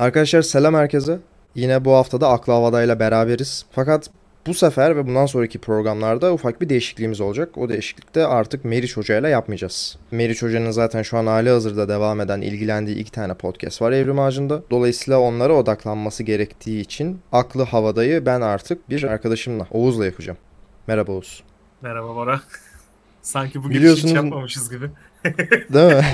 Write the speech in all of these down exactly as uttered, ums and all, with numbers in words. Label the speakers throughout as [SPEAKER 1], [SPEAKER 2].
[SPEAKER 1] Arkadaşlar selam herkese. Yine bu haftada Aklı Havada ile beraberiz. Fakat bu sefer ve bundan sonraki programlarda ufak bir değişikliğimiz olacak. O değişiklikte artık Meriç Hoca ile yapmayacağız. Meriç Hoca'nın zaten şu an hali hazırda devam eden ilgilendiği iki tane podcast var Evrim Ağacı'nda. Dolayısıyla onlara odaklanması gerektiği için Aklı Havada'yı ben artık bir arkadaşımla, Oğuz'la yapacağım. Merhaba Oğuz.
[SPEAKER 2] Merhaba Bora. Sanki bu girişi hiç
[SPEAKER 1] Biliyorsunuz
[SPEAKER 2] yapmamışız gibi.
[SPEAKER 1] değil mi?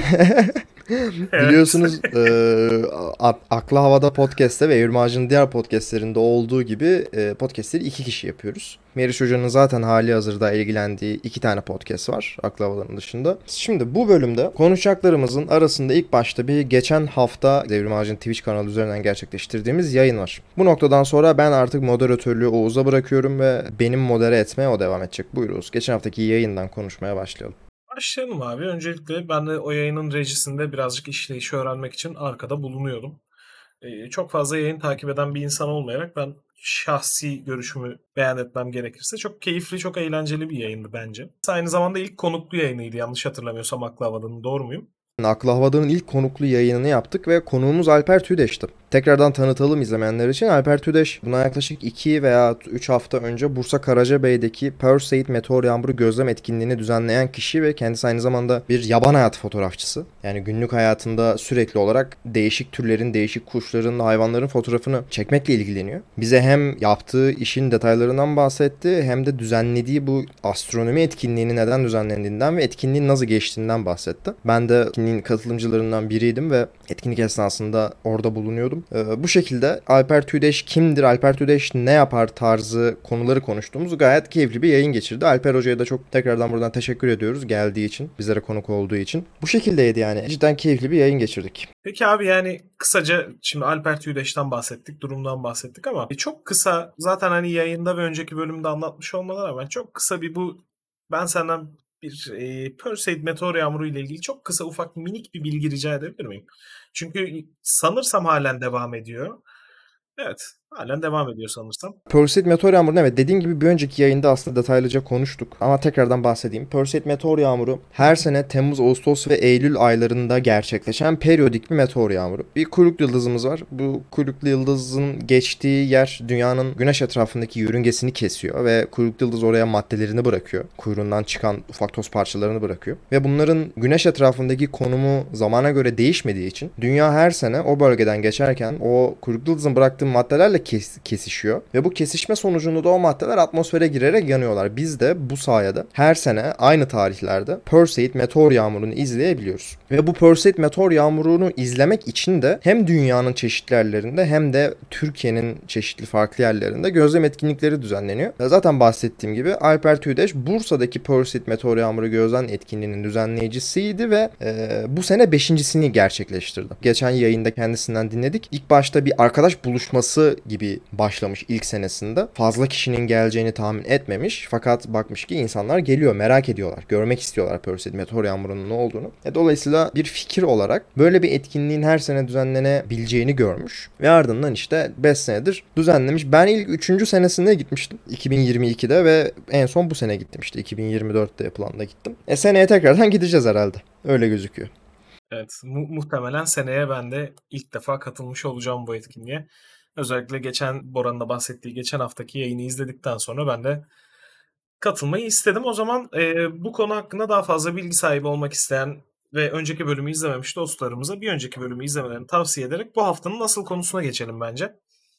[SPEAKER 2] Evet.
[SPEAKER 1] Biliyorsunuz eee, A- Aklı Havada Podcast'te ve Evrim Ağacı'nın diğer podcastlerinde olduğu gibi e, podcastleri iki kişi yapıyoruz. Meriç Hoca'nın zaten hali hazırda ilgilendiği iki tane podcast var Aklı Havada'nın dışında. Şimdi bu bölümde konuşacaklarımızın arasında ilk başta bir geçen hafta Evrim Ağacı'nın Twitch kanalı üzerinden gerçekleştirdiğimiz yayın var. Bu noktadan sonra ben artık moderatörlüğü Oğuz'a bırakıyorum ve benim modere etmeye o devam edecek. Buyur Oğuz. Geçen haftaki yayından konuşmaya başlayalım.
[SPEAKER 2] Başlayalım abi. Öncelikle ben de o yayının rejisinde birazcık işleyişi öğrenmek için arkada bulunuyordum. Ee, çok fazla yayın takip eden bir insan olmayarak ben şahsi görüşümü beyan etmem gerekirse çok keyifli, çok eğlenceli bir yayındı bence. Aynı zamanda ilk konuklu yayınıydı yanlış hatırlamıyorsam Aklı Havada'nın, doğru muyum?
[SPEAKER 1] Aklı Havada'nın ilk konuklu yayınını yaptık ve konuğumuz Alper Tüdeş'ti. Tekrardan tanıtalım izlemeyenler için. Alper Tüdeş buna yaklaşık iki veya üç hafta önce Bursa Karacabey'deki Perseid Meteor Yağmuru gözlem etkinliğini düzenleyen kişi ve kendisi aynı zamanda bir yaban hayatı fotoğrafçısı. Yani günlük hayatında sürekli olarak değişik türlerin, değişik kuşların, hayvanların fotoğrafını çekmekle ilgileniyor. Bize hem yaptığı işin detaylarından bahsetti hem de düzenlediği bu astronomi etkinliğini neden düzenlendiğinden ve etkinliğin nasıl geçtiğinden bahsetti. Ben de etkinliğin katılımcılarından biriydim ve etkinlik esnasında orada bulunuyordum. Ee, bu şekilde Alper Tüdeş kimdir, Alper Tüdeş ne yapar tarzı konuları konuştuğumuz gayet keyifli bir yayın geçirdi. Alper Hoca'ya da çok tekrardan buradan teşekkür ediyoruz geldiği için, bizlere konuk olduğu için. Bu şekildeydi yani. Cidden keyifli bir yayın geçirdik.
[SPEAKER 2] Peki abi, yani kısaca şimdi Alper Tüydeş'ten bahsettik, durumdan bahsettik ama çok kısa, zaten hani yayında ve önceki bölümde anlatmış olmalar ama çok kısa bir bu ben senden bir e, Perseid meteor yağmuru ile ilgili çok kısa ufak minik bir bilgi rica edebilir miyim? Çünkü sanırsam halen devam ediyor. Evet, halen devam ediyor sanırsam.
[SPEAKER 1] Perseid Meteor Yağmuru'nu evet dediğim gibi bir önceki yayında aslında detaylıca konuştuk. Ama tekrardan bahsedeyim. Perseid Meteor Yağmuru her sene Temmuz, Ağustos ve Eylül aylarında gerçekleşen periyodik bir meteor yağmuru. Bir kuyruklu yıldızımız var. Bu kuyruklu yıldızın geçtiği yer dünyanın güneş etrafındaki yörüngesini kesiyor ve kuyruklu yıldız oraya maddelerini bırakıyor. Kuyruğundan çıkan ufak toz parçalarını bırakıyor. Ve bunların güneş etrafındaki konumu zamana göre değişmediği için dünya her sene o bölgeden geçerken o kuyruklu yıldızın bıraktığı maddelerle kes- kesişiyor. Ve bu kesişme sonucunda da o maddeler atmosfere girerek yanıyorlar. Biz de bu sayede her sene aynı tarihlerde Perseid meteor yağmurunu izleyebiliyoruz. Ve bu Perseid meteor yağmurunu izlemek için de hem dünyanın çeşitli yerlerinde hem de Türkiye'nin çeşitli farklı yerlerinde gözlem etkinlikleri düzenleniyor. Ve zaten bahsettiğim gibi Alper Tüydeş Bursa'daki Perseid meteor yağmuru gözlem etkinliğinin düzenleyicisiydi ve e, bu sene beşincisini gerçekleştirdi. Geçen yayında kendisinden dinledik. İlk başta bir arkadaş buluşması gibi başlamış ilk senesinde. Fazla kişinin geleceğini tahmin etmemiş. Fakat bakmış ki insanlar geliyor, merak ediyorlar. Görmek istiyorlar Perseid meteor yağmurunun ne olduğunu. E, dolayısıyla bir fikir olarak böyle bir etkinliğin her sene düzenlenebileceğini görmüş. Ve ardından işte beş senedir düzenlemiş. Ben ilk üçüncü senesinde gitmiştim. iki bin yirmi ikide ve en son bu sene gittim işte. iki bin yirmi dörtte yapılan da gittim. E seneye tekrardan gideceğiz herhalde. Öyle gözüküyor.
[SPEAKER 2] Evet, mu- muhtemelen seneye ben de ilk defa katılmış olacağım bu etkinliğe. Özellikle geçen Bora'nın da bahsettiği geçen haftaki yayını izledikten sonra ben de katılmayı istedim. O zaman e, bu konu hakkında daha fazla bilgi sahibi olmak isteyen ve önceki bölümü izlememiş dostlarımıza bir önceki bölümü izlemelerini tavsiye ederek bu haftanın asıl konusuna geçelim bence.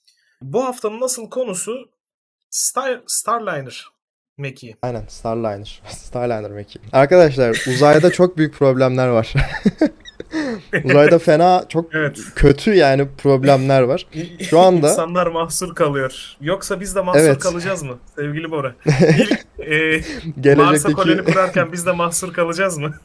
[SPEAKER 2] Bu haftanın asıl konusu Star, Starliner mekiği.
[SPEAKER 1] Aynen Starliner. Starliner mekiği. Arkadaşlar uzayda çok büyük problemler var. Uzayda fena çok
[SPEAKER 2] Evet.
[SPEAKER 1] kötü yani problemler var. Şu anda
[SPEAKER 2] İnsanlar mahsur kalıyor. Yoksa biz de mahsur
[SPEAKER 1] evet
[SPEAKER 2] kalacağız mı sevgili Bora? İlk e, Mars'a
[SPEAKER 1] gelecekteki
[SPEAKER 2] koloni kurarken biz de mahsur kalacağız mı?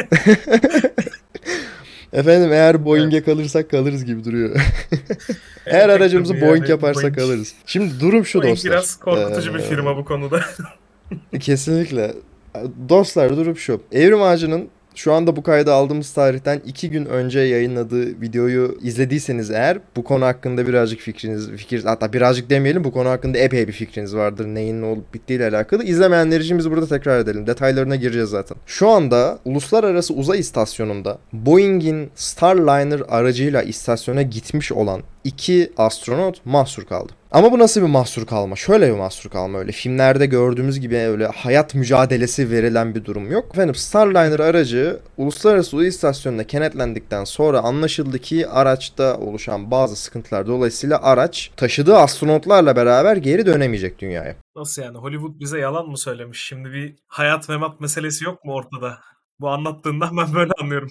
[SPEAKER 1] efendim eğer
[SPEAKER 2] Evet.
[SPEAKER 1] Boeing'e kalırsak kalırız gibi duruyor. Eğer
[SPEAKER 2] Evet, pek
[SPEAKER 1] aracımızı
[SPEAKER 2] tabii
[SPEAKER 1] Boeing
[SPEAKER 2] yani
[SPEAKER 1] yaparsak
[SPEAKER 2] Boeing,
[SPEAKER 1] kalırız. Şimdi durum şu
[SPEAKER 2] Boeing
[SPEAKER 1] dostlar.
[SPEAKER 2] biraz korkutucu bir firma bu konuda.
[SPEAKER 1] Ee, kesinlikle. Dostlar durum şu. Evrim Ağacı'nın Şu anda bu kaydı aldığımız tarihten iki gün önce yayınladığı videoyu izlediyseniz eğer bu konu hakkında birazcık fikriniz, fikir, hatta birazcık demeyelim, bu konu hakkında epey bir fikriniz vardır. Neyin ne olup bittiğiyle alakalı. İzlemeyenler için biz burada tekrar edelim. Detaylarına gireceğiz zaten. Şu anda Uluslararası Uzay İstasyonu'nda Boeing'in Starliner aracıyla istasyona gitmiş olan iki astronot mahsur kaldı. Ama bu nasıl bir mahsur kalma? Şöyle bir mahsur kalma, öyle filmlerde gördüğümüz gibi öyle hayat mücadelesi verilen bir durum yok. Efendim, Starliner aracı Uluslararası Uzay İstasyonu'na kenetlendikten sonra anlaşıldı ki araçta oluşan bazı sıkıntılar dolayısıyla araç taşıdığı astronotlarla beraber geri dönemeyecek dünyaya.
[SPEAKER 2] Nasıl yani? Hollywood bize yalan mı söylemiş? Şimdi bir hayat memat meselesi yok mu ortada? Bu anlattığından ben böyle anlıyorum.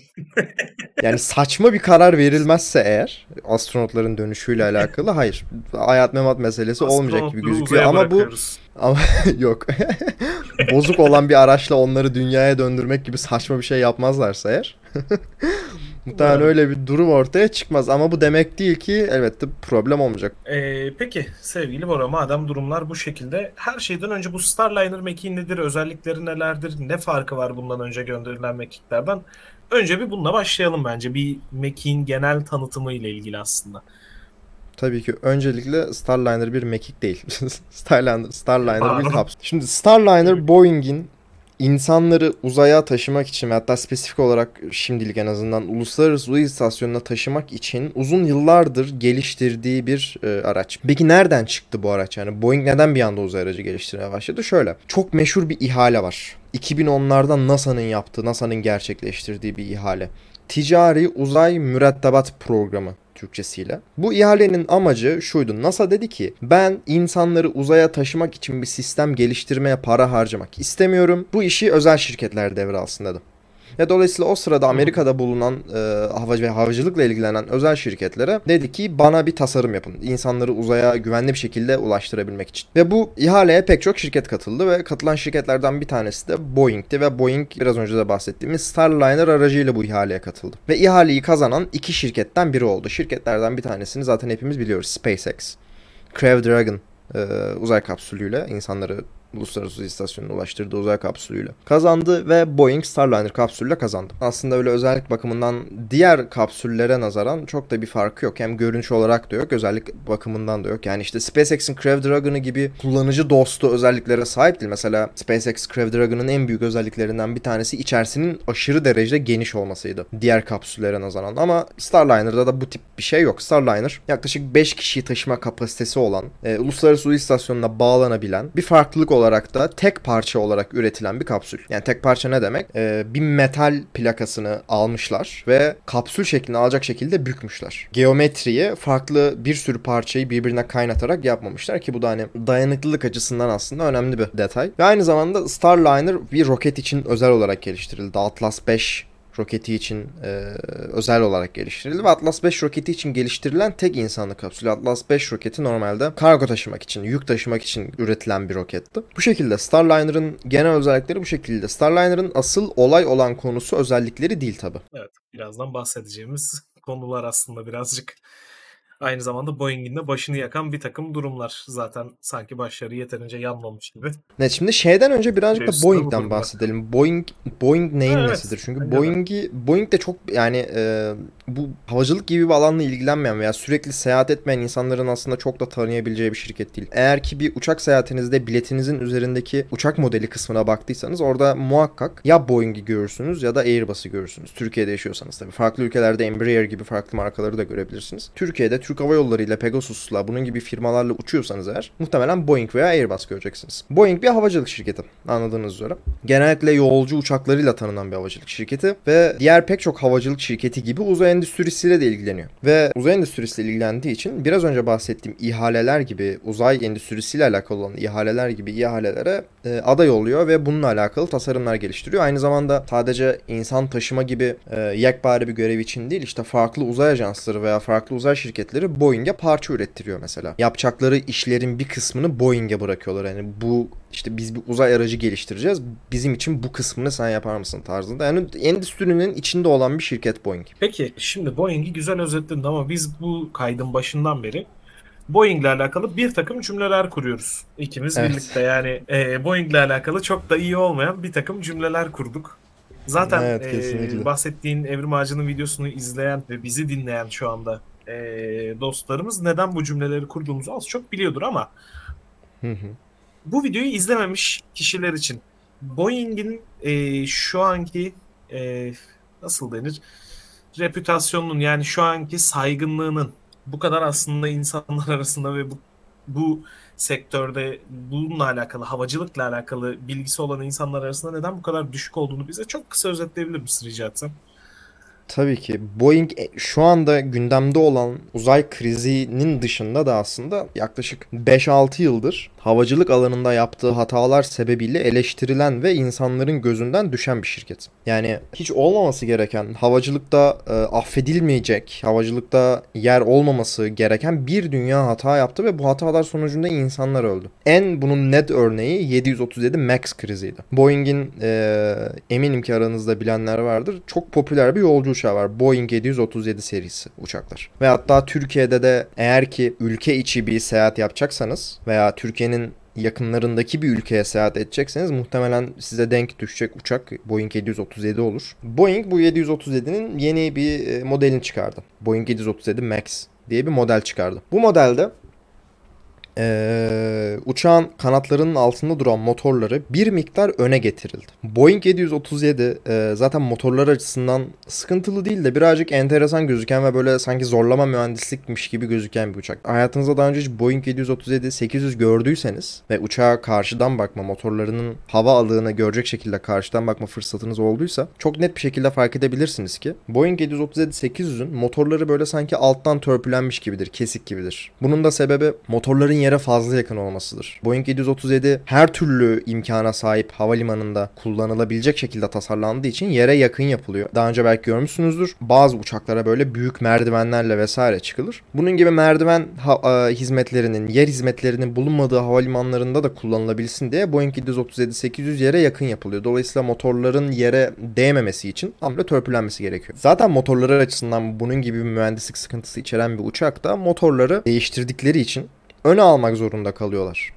[SPEAKER 1] Yani saçma bir karar verilmezse eğer astronotların dönüşüyle alakalı, hayır, hayat memat meselesi olmayacak gibi gözüküyor ama bu ama yok. Bozuk olan bir araçla onları dünyaya döndürmek gibi saçma bir şey yapmazlarsa eğer. Muhtemelen
[SPEAKER 2] Evet.
[SPEAKER 1] öyle bir durum ortaya çıkmaz ama bu demek değil ki elbette problem olmayacak.
[SPEAKER 2] Ee, peki sevgili Bora, madem durumlar bu şekilde, her şeyden önce bu Starliner mekiği nedir, özellikleri nelerdir, ne farkı var bundan önce gönderilen mekiklerden? Önce bir bununla başlayalım bence. Bir mekiğin genel tanıtımı ile ilgili aslında.
[SPEAKER 1] Tabii ki öncelikle Starliner bir mekik değil. Starliner, Starliner bir
[SPEAKER 2] Pardon.
[SPEAKER 1] kapsül. Şimdi Starliner Boeing'in insanları uzaya taşımak için, hatta spesifik olarak şimdilik en azından Uluslararası Uzay İstasyonu'na taşımak için uzun yıllardır geliştirdiği bir e, araç. Peki nereden çıktı bu araç? Yani Boeing neden bir anda uzay aracı geliştirmeye başladı? Şöyle, çok meşhur bir ihale var. iki bin onlarda NASA'nın yaptığı, NASA'nın gerçekleştirdiği bir ihale. Ticari Uzay Mürettebat Programı Türkçesiyle. Bu ihalenin amacı şuydu. NASA dedi ki, ben insanları uzaya taşımak için bir sistem geliştirmeye para harcamak istemiyorum. Bu işi özel şirketler devralsın dedi. Ve dolayısıyla o sırada Amerika'da bulunan e, hava ve havacılıkla ilgilenen özel şirketlere dedi ki, bana bir tasarım yapın. İnsanları uzaya güvenli bir şekilde ulaştırabilmek için. Ve bu ihaleye pek çok şirket katıldı ve katılan şirketlerden bir tanesi de Boeing'ti ve Boeing biraz önce de bahsettiğimiz Starliner aracıyla bu ihaleye katıldı. Ve ihaleyi kazanan iki şirketten biri oldu. Şirketlerden bir tanesini zaten hepimiz biliyoruz. SpaceX. Crew Dragon e, uzay kapsülüyle insanları Uluslararası Uzay İstasyonu'na ulaştırdığı uzay kapsülüyle kazandı ve Boeing Starliner kapsülüyle kazandı. Aslında öyle özellik bakımından diğer kapsüllere nazaran çok da bir farkı yok. Hem görünüş olarak da yok, özellik bakımından da yok. Yani işte SpaceX'in Crew Dragon'ı gibi kullanıcı dostu özelliklere sahip değil. Mesela SpaceX Crew Dragon'ın en büyük özelliklerinden bir tanesi içerisinin aşırı derecede geniş olmasıydı diğer kapsüllere nazaran. Ama Starliner'da da bu tip bir şey yok. Starliner yaklaşık beş kişiyi taşıma kapasitesi olan, e, Uluslararası Uzay İstasyonu'na bağlanabilen, bir farklılık olarak da tek parça olarak üretilen bir kapsül. Yani tek parça ne demek? Ee, bir metal plakasını almışlar ve kapsül şeklini alacak şekilde bükmüşler. Geometriyi farklı bir sürü parçayı birbirine kaynatarak yapmamışlar ki bu da hani dayanıklılık açısından aslında önemli bir detay. Ve aynı zamanda Starliner bir roket için özel olarak geliştirildi. Atlas beş roketi için e, özel olarak geliştirildi ve Atlas beş roketi için geliştirilen tek insanlı kapsül. Atlas beş roketi normalde kargo taşımak için, yük taşımak için üretilen bir roketti. Bu şekilde Starliner'ın genel özellikleri bu şekilde. Starliner'ın asıl olay olan konusu özellikleri değil tabi.
[SPEAKER 2] Evet, birazdan bahsedeceğimiz konular aslında birazcık aynı zamanda Boeing'in de başını yakan bir takım durumlar. Zaten sanki başları yeterince yanmamış gibi.
[SPEAKER 1] Evet, şimdi şeyden önce birazcık da
[SPEAKER 2] Üstüne bu
[SPEAKER 1] Boeing'den
[SPEAKER 2] durumlar.
[SPEAKER 1] bahsedelim. Boeing Boeing neyin
[SPEAKER 2] Evet,
[SPEAKER 1] nesidir? Çünkü
[SPEAKER 2] bence de.
[SPEAKER 1] Boeing'i Boeing de çok yani e, bu havacılık gibi bir alanla ilgilenmeyen veya sürekli seyahat etmeyen insanların aslında çok da tanıyabileceği bir şirket değil. Eğer ki bir uçak seyahatinizde biletinizin üzerindeki uçak modeli kısmına baktıysanız orada muhakkak ya Boeing'i görürsünüz ya da Airbus'u görürsünüz. Türkiye'de yaşıyorsanız tabii. Farklı ülkelerde Embraer gibi farklı markaları da görebilirsiniz. Türkiye'de Türk Hava Yolları ile Pegasus'la bunun gibi firmalarla uçuyorsanız eğer muhtemelen Boeing veya Airbus göreceksiniz. Boeing bir havacılık şirketi anladığınız üzere. Genellikle yolcu uçaklarıyla tanınan bir havacılık şirketi ve diğer pek çok havacılık şirketi gibi uzay endüstrisiyle de ilgileniyor. Ve uzay endüstrisiyle ilgilendiği için biraz önce bahsettiğim ihaleler gibi, uzay endüstrisiyle alakalı olan ihaleler gibi ihalelere e, aday oluyor ve bununla alakalı tasarımlar geliştiriyor. Aynı zamanda sadece insan taşıma gibi e, yekpare bir görev için değil, işte farklı uzay ajansları veya farklı uzay şirketleri Boeing'e parça ürettiriyor mesela. Yapacakları işlerin bir kısmını Boeing'e bırakıyorlar. Yani bu işte biz bir uzay aracı geliştireceğiz. Bizim için bu kısmını sen yapar mısın tarzında. Yani endüstrinin içinde olan bir şirket Boeing.
[SPEAKER 2] Peki şimdi Boeing'i güzel özetledin ama biz bu kaydın başından beri Boeing'le alakalı bir takım cümleler kuruyoruz. İkimiz
[SPEAKER 1] Evet.
[SPEAKER 2] birlikte yani e, Boeing'le alakalı çok da iyi olmayan bir takım cümleler kurduk. Zaten
[SPEAKER 1] Evet,
[SPEAKER 2] eee,
[SPEAKER 1] kesinlikle.
[SPEAKER 2] bahsettiğin Evrim Ağacı'nın videosunu izleyen ve bizi dinleyen şu anda eee, dostlarımız neden bu cümleleri kurduğumuzu az çok biliyordur ama
[SPEAKER 1] Hı hı.
[SPEAKER 2] bu videoyu izlememiş kişiler için Boeing'in eee, şu anki eee, nasıl denir? Reputasyonunun, yani şu anki saygınlığının bu kadar aslında insanlar arasında ve bu bu sektörde bununla alakalı, havacılıkla alakalı bilgisi olan insanlar arasında neden bu kadar düşük olduğunu bize çok kısa özetleyebilir misin rica etsem?
[SPEAKER 1] Tabii ki. Boeing e, şu anda gündemde olan uzay krizinin dışında da aslında yaklaşık beş altı yıldır havacılık alanında yaptığı hatalar sebebiyle eleştirilen ve insanların gözünden düşen bir şirket. Yani hiç olmaması gereken, havacılıkta e, affedilmeyecek, havacılıkta yer olmaması gereken bir dünya hata yaptı ve bu hatalar sonucunda insanlar öldü. En bunun net örneği yedi yüz otuz yedi Max kriziydi. Boeing'in e, eminim ki aranızda bilenler vardır. Çok popüler bir yolcu uçağı var. Boeing yedi yüz otuz yedi serisi uçaklar. Ve hatta Türkiye'de de eğer ki ülke içi bir seyahat yapacaksanız veya Türkiye'nin yakınlarındaki bir ülkeye seyahat edecekseniz muhtemelen size denk düşecek uçak Boeing yedi yüz otuz yedi olur. Boeing bu yedi yüz otuz yedinin yeni bir e, modelini çıkardı. Boeing yedi yüz otuz yedi Max diye bir model çıkardı. Bu modelde ee, uçağın kanatlarının altında duran motorları bir miktar öne getirildi. Boeing yedi yüz otuz yedi e, zaten motorlar açısından sıkıntılı değil de birazcık enteresan gözüken ve böyle sanki zorlama mühendislikmiş gibi gözüken bir uçak. Hayatınızda daha önce hiç Boeing yedi yüz otuz yedi sekiz yüz gördüyseniz ve uçağa karşıdan bakma, motorlarının hava alığını görecek şekilde karşıdan bakma fırsatınız olduysa çok net bir şekilde fark edebilirsiniz ki Boeing yedi yüz otuz yedi sekiz yüzün motorları böyle sanki alttan törpülenmiş gibidir, kesik gibidir. Bunun da sebebi motorların yere fazla yakın olmasıdır. Boeing yedi yüz otuz yedi her türlü imkana sahip havalimanında kullanılabilecek şekilde tasarlandığı için yere yakın yapılıyor. Daha önce belki görmüşsünüzdür. Bazı uçaklara böyle büyük merdivenlerle vesaire çıkılır. Bunun gibi merdiven ha- hizmetlerinin, yer hizmetlerinin bulunmadığı havalimanlarında da kullanılabilsin diye Boeing yedi yüz otuz yedi sekiz yüz yere yakın yapılıyor. Dolayısıyla motorların yere değmemesi için amble törpülenmesi gerekiyor. Zaten motorları açısından bunun gibi bir mühendislik sıkıntısı içeren bir uçakta motorları değiştirdikleri için öne almak zorunda kalıyorlar.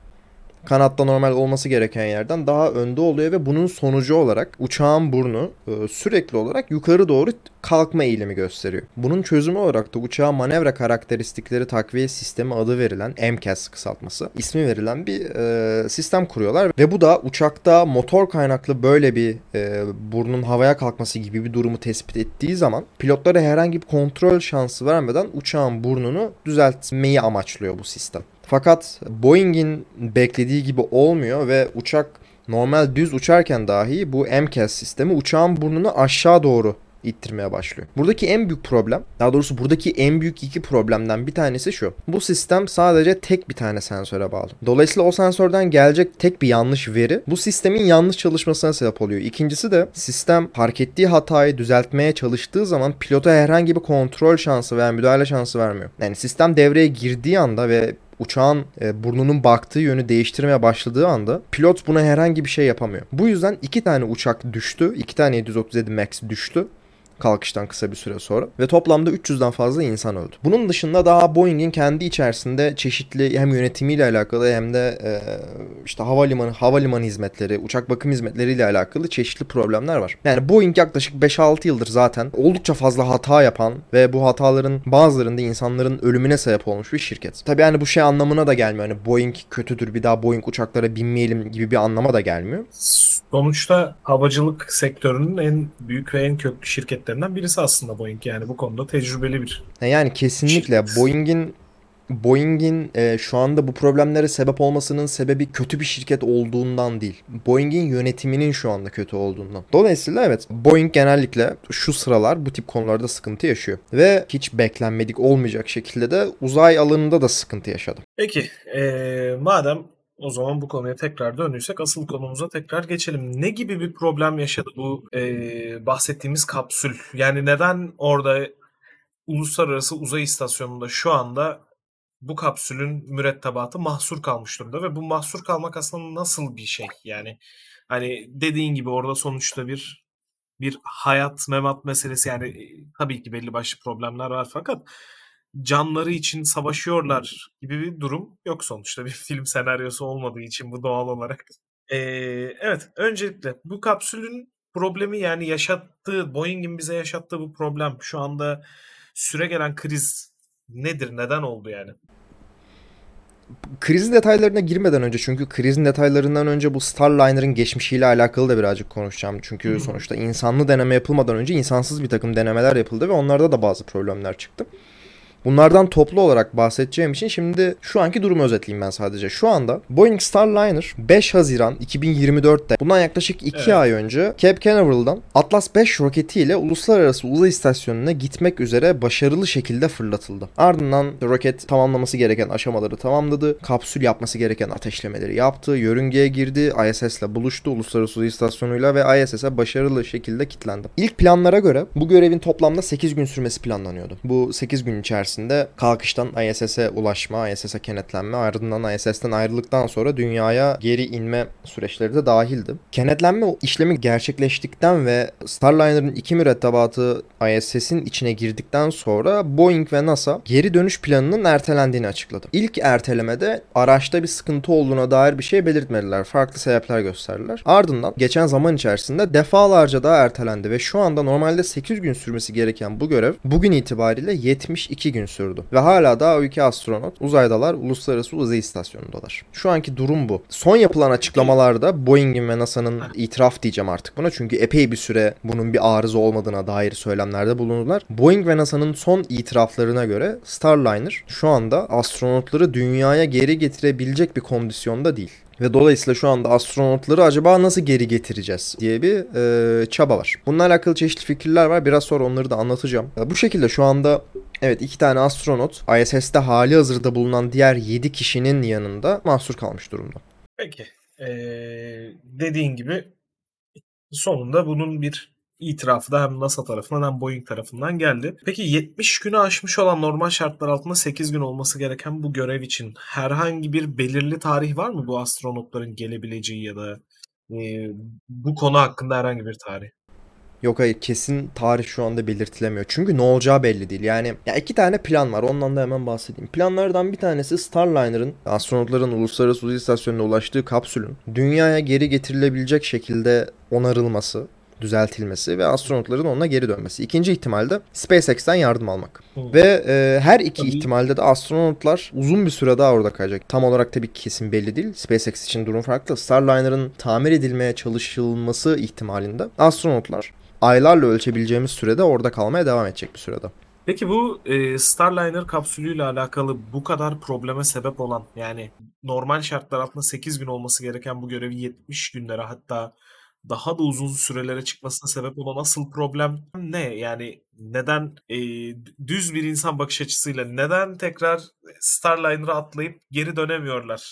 [SPEAKER 1] Kanatta normal olması gereken yerden daha önde oluyor ve bunun sonucu olarak uçağın burnu e, sürekli olarak yukarı doğru kalkma eğilimi gösteriyor. Bunun çözümü olarak da uçağın manevra karakteristikleri takviye sistemi adı verilen M C A S kısaltması ismi verilen bir e, sistem kuruyorlar ve bu da uçakta motor kaynaklı böyle bir e, burnun havaya kalkması gibi bir durumu tespit ettiği zaman pilotlara herhangi bir kontrol şansı vermeden uçağın burnunu düzeltmeyi amaçlıyor bu sistem. Fakat Boeing'in beklediği gibi olmuyor ve uçak normal düz uçarken dahi bu M C A S sistemi uçağın burnunu aşağı doğru ittirmeye başlıyor. Buradaki en büyük problem, daha doğrusu buradaki en büyük iki problemden bir tanesi şu. Bu sistem sadece tek bir tane sensöre bağlı. Dolayısıyla o sensörden gelecek tek bir yanlış veri bu sistemin yanlış çalışmasına sebep oluyor. İkincisi de sistem fark ettiği hatayı düzeltmeye çalıştığı zaman pilota herhangi bir kontrol şansı veya müdahale şansı vermiyor. Yani sistem devreye girdiği anda ve uçağın e, burnunun baktığı yönü değiştirmeye başladığı anda pilot buna herhangi bir şey yapamıyor. Bu yüzden iki tane uçak düştü. iki tane yedi yüz otuz yedi Max düştü kalkıştan kısa bir süre sonra ve toplamda üç yüzden fazla insan öldü. Bunun dışında daha Boeing'in kendi içerisinde çeşitli hem yönetimiyle alakalı hem de e, işte havalimanı havalimanı hizmetleri, uçak bakım hizmetleriyle alakalı çeşitli problemler var. Yani Boeing yaklaşık beş altı yıldır zaten oldukça fazla hata yapan ve bu hataların bazılarında insanların ölümüne sebep olmuş bir şirket. Tabii yani bu şey anlamına da gelmiyor. Hani Boeing kötüdür, bir daha Boeing uçaklara binmeyelim gibi bir anlama da gelmiyor.
[SPEAKER 2] Sonuçta havacılık sektörünün en büyük ve en köklü şirketlerinden birisi aslında Boeing. Yani bu konuda tecrübeli bir
[SPEAKER 1] Yani
[SPEAKER 2] şirket.
[SPEAKER 1] kesinlikle Boeing'in Boeing'in e, şu anda bu problemlere sebep olmasının sebebi kötü bir şirket olduğundan değil. Boeing'in yönetiminin şu anda kötü olduğundan. Dolayısıyla evet, Boeing genellikle şu sıralar bu tip konularda sıkıntı yaşıyor. Ve hiç beklenmedik olmayacak şekilde de uzay alanında da sıkıntı yaşadı.
[SPEAKER 2] Peki, eee, madem o zaman bu konuya tekrar döndüysek asıl konumuza tekrar geçelim. Ne gibi bir problem yaşadı bu eee, bahsettiğimiz kapsül? Yani neden orada Uluslararası Uzay İstasyonu'nda şu anda bu kapsülün mürettebatı mahsur kalmış durumda ve bu mahsur kalmak aslında nasıl bir şey? Yani hani dediğin gibi orada sonuçta bir bir hayat memat meselesi, yani e, tabii ki belli başlı problemler var fakat canları için savaşıyorlar gibi bir durum yok sonuçta. Bir film senaryosu olmadığı için bu doğal olarak. Ee, evet, öncelikle bu kapsülün problemi, yani yaşattığı, Boeing'in bize yaşattığı bu problem, şu anda süregelen kriz nedir? Neden oldu yani?
[SPEAKER 1] Krizin detaylarına girmeden önce, çünkü krizin detaylarından önce bu Starliner'ın geçmişiyle alakalı da birazcık konuşacağım.
[SPEAKER 2] Hı
[SPEAKER 1] Çünkü
[SPEAKER 2] hı.
[SPEAKER 1] sonuçta insanlı deneme yapılmadan önce insansız bir takım denemeler yapıldı ve onlarda da bazı problemler çıktı. Bunlardan toplu olarak bahsedeceğim için şimdi şu anki durumu özetleyeyim ben sadece. Şu anda Boeing Starliner beş Haziran iki bin yirmi dörtte, bundan yaklaşık iki
[SPEAKER 2] Evet.
[SPEAKER 1] ay önce Cape Canaveral'dan Atlas beş roketiyle uluslararası uzay istasyonuna gitmek üzere başarılı şekilde fırlatıldı. Ardından roket tamamlaması gereken aşamaları tamamladı. Kapsül yapması gereken ateşlemeleri yaptı. Yörüngeye girdi. I S S ile buluştu. Uluslararası Uzay İstasyonu'yla ve I S S'e başarılı şekilde kilitlendi. İlk planlara göre bu görevin toplamda sekiz gün sürmesi planlanıyordu. Bu sekiz gün içerisinde kalkıştan I S S'e ulaşma, I S S'e kenetlenme, ardından I S S'ten ayrıldıktan sonra dünyaya geri inme süreçleri de dahildi. Kenetlenme işlemi gerçekleştikten ve Starliner'ın iki mürettebatı I S S'in içine girdikten sonra Boeing ve NASA geri dönüş planının ertelendiğini açıkladı. İlk ertelemede araçta bir sıkıntı olduğuna dair bir şey belirtmediler. Farklı sebepler gösterdiler. Ardından geçen zaman içerisinde defalarca daha ertelendi ve şu anda normalde sekiz gün sürmesi gereken bu görev bugün itibariyle yetmiş iki gün sürdü. Ve hala daha o iki astronot uzaydalar, Uluslararası Uzay İstasyonu'ndalar. Şu anki durum bu. Son yapılan
[SPEAKER 2] Peki.
[SPEAKER 1] açıklamalarda Boeing'in ve NASA'nın
[SPEAKER 2] Heh.
[SPEAKER 1] itiraf diyeceğim artık buna, çünkü epey bir süre bunun bir arıza olmadığına dair söylemlerde bulundular. Boeing ve NASA'nın son itiraflarına göre Starliner şu anda astronotları dünyaya geri getirebilecek bir kondisyonda değil. Ve dolayısıyla şu anda astronotları acaba nasıl geri getireceğiz diye bir e, çaba var. Bununla alakalı çeşitli fikirler var. Biraz sonra onları da anlatacağım. E, bu şekilde şu anda evet, iki tane astronot I S S'te hali hazırda bulunan diğer yedi kişinin yanında mahsur kalmış durumda.
[SPEAKER 2] Peki. Ee, dediğin gibi sonunda bunun bir itirafı da hem NASA tarafından hem Boeing tarafından geldi. Peki yetmiş günü aşmış olan, normal şartlar altında sekiz gün olması gereken bu görev için herhangi bir belirli tarih var mı bu astronotların gelebileceği ya da e, bu konu hakkında herhangi bir tarih?
[SPEAKER 1] Yok, hayır, kesin tarih şu anda belirtilemiyor. Çünkü ne olacağı belli değil. Yani ya iki tane plan var. Ondan da hemen bahsedeyim. Planlardan bir tanesi Starliner'ın, astronotların Uluslararası Uzay İstasyonu'na ulaştığı kapsülün dünyaya geri getirilebilecek şekilde onarılması, düzeltilmesi ve astronotların onunla geri dönmesi. İkinci ihtimal de SpaceX'ten yardım almak.
[SPEAKER 2] Hmm.
[SPEAKER 1] Ve e, her iki
[SPEAKER 2] Tabii.
[SPEAKER 1] ihtimalde de astronotlar uzun bir süre daha orada kalacak. Tam olarak tabii kesin belli değil. SpaceX için durum farklı. Starliner'ın tamir edilmeye çalışılması ihtimalinde astronotlar aylarla ölçebileceğimiz sürede orada kalmaya devam edecek bir sürede.
[SPEAKER 2] Peki bu e, Starliner kapsülüyle alakalı bu kadar probleme sebep olan, yani normal şartlar altında sekiz gün olması gereken bu görevi yetmiş günlere, hatta daha da uzun sürelere çıkmasına sebep olan asıl problem ne? Yani neden e, düz bir insan bakış açısıyla neden tekrar Starliner'a atlayıp geri dönemiyorlar?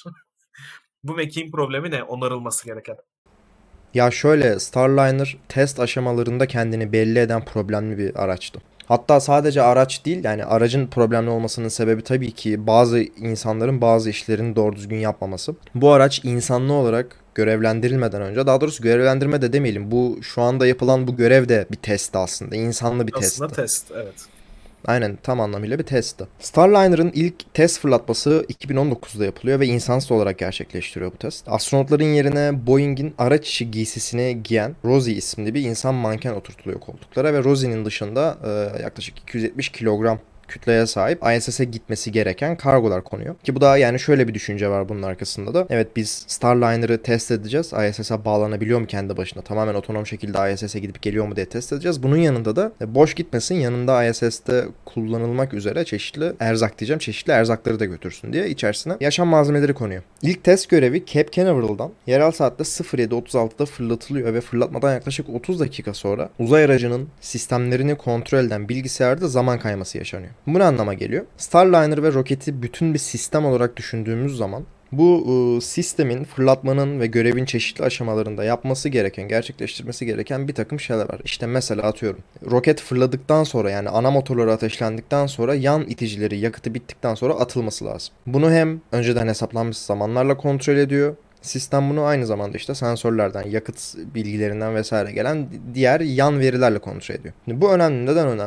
[SPEAKER 2] Bu mekiğin problemi ne? Onarılması gereken.
[SPEAKER 1] Ya şöyle, Starliner test aşamalarında kendini belli eden problemli bir araçtı. Hatta sadece araç değil, yani aracın problemli olmasının sebebi tabii ki bazı insanların bazı işlerini doğru düzgün yapmaması. Bu araç insanlı olarak görevlendirilmeden önce, daha doğrusu görevlendirme de demeyelim, bu şu anda yapılan bu görev de bir testti aslında. İnsanlı bir
[SPEAKER 2] Aslında
[SPEAKER 1] testti.
[SPEAKER 2] test, evet.
[SPEAKER 1] Aynen, tam anlamıyla bir testti. Starliner'ın ilk test fırlatması iki bin on dokuzda yapılıyor ve insansız olarak gerçekleştiriyor bu test. Astronotların yerine Boeing'in araç içi giysisini giyen Rosie isimli bir insan manken oturtuluyor koltuklara ve Rosie'nin dışında e, yaklaşık iki yüz yetmiş kilogram kütleye sahip I S S'e gitmesi gereken kargolar konuyor. Ki bu da, yani şöyle bir düşünce var bunun arkasında da. Evet, biz Starliner'ı test edeceğiz. I S S'e bağlanabiliyor mu kendi başına? Tamamen otonom şekilde I S S'e gidip geliyor mu diye test edeceğiz. Bunun yanında da boş gitmesin, yanında I S S'te kullanılmak üzere çeşitli erzak diyeceğim. Çeşitli erzakları da götürsün diye içerisine yaşam malzemeleri konuyor. İlk test görevi Cape Canaveral'dan yerel saatte sıfır yedi otuz altıda fırlatılıyor ve fırlatmadan yaklaşık otuz dakika sonra uzay aracının sistemlerini kontrol eden bilgisayarda zaman kayması yaşanıyor. Bu ne anlama geliyor? Starliner ve roketi bütün bir sistem olarak düşündüğümüz zaman bu ıı, sistemin fırlatmanın ve görevin çeşitli aşamalarında yapması gereken, gerçekleştirmesi gereken bir takım şeyler var. İşte mesela atıyorum. Roket fırladıktan sonra, yani ana motorları ateşlendikten sonra yan iticileri yakıtı bittikten sonra atılması lazım. Bunu hem önceden hesaplanmış zamanlarla kontrol ediyor. Sistem bunu aynı zamanda işte sensörlerden, yakıt bilgilerinden vesaire gelen diğer yan verilerle kontrol ediyor. Bu önemli. Neden önemli?